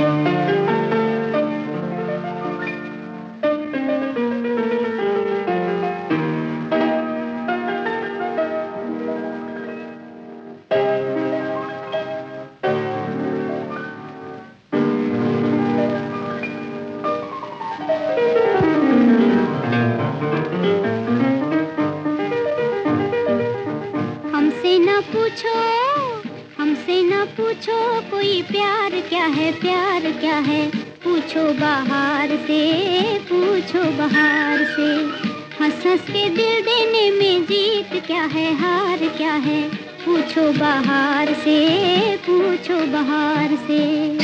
हमसे न पूछो कोई प्यार क्या है, प्यार क्या है। पूछो बाहर से, पूछो बाहर से। हंस हंस के दिल देने में जीत क्या है, हार क्या है। पूछो बाहर से, पूछो बाहर से।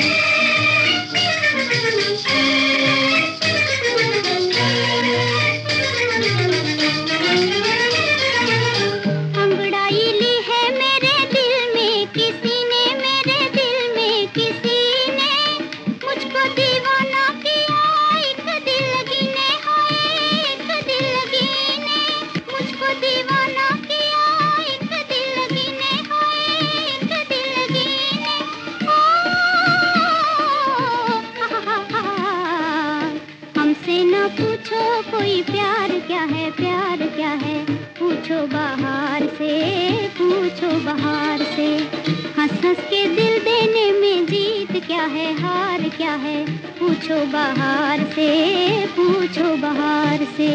पूछो कोई प्यार क्या है, प्यार क्या है। पूछो बाहर से, पूछो बाहर से। हंस हंस के दिल देने में जीत क्या है, हार क्या है। पूछो बाहर से, पूछो बाहर से।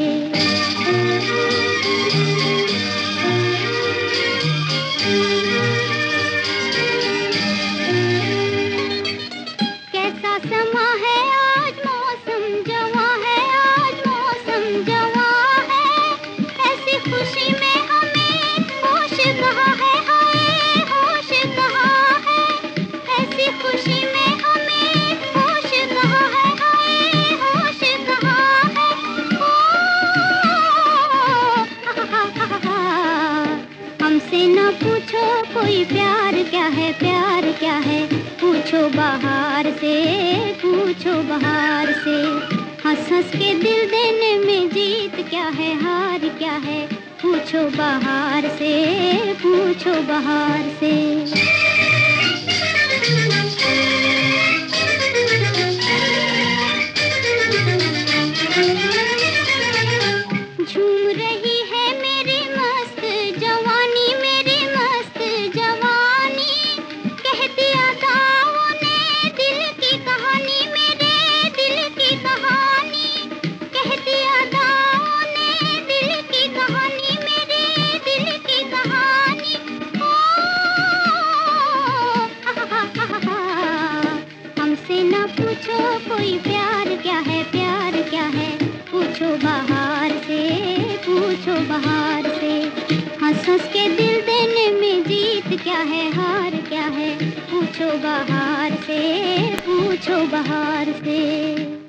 कैसा समा है आज, मौसम जवां है, आज मौसम जवां है। ऐसी खुशी में हमें होश कहाँ है, हाय होश कहाँ है। ऐसी खुशी में हमें होश कहाँ है, हाय होश कहाँ है। हमसे न पूछो कोई प्यार क्या है, प्यार क्या है। पूछो बाहर से, पूछो बाहर से। हंस हंस के दिल देने में जीत क्या है, हार क्या है। पूछो बाहर से, पूछो बाहर से। झूम रही है मेरी मस्त जवानी, मेरी मस्त जवानी। कह दिया दावों ने दिल की कहानी, मेरे दिल की कहानी। कह दिया दावों ने दिल की कहानी, मेरे दिल की कहानी। हमसे न पूछो कोई प्यार क्या है, प्यार क्या है। पूछो बाहर से, पूछो बाहर से। हंस हंस के दिल देने में जीत क्या है, हार क्या है। पूछो बाहर से, पूछो बाहर से।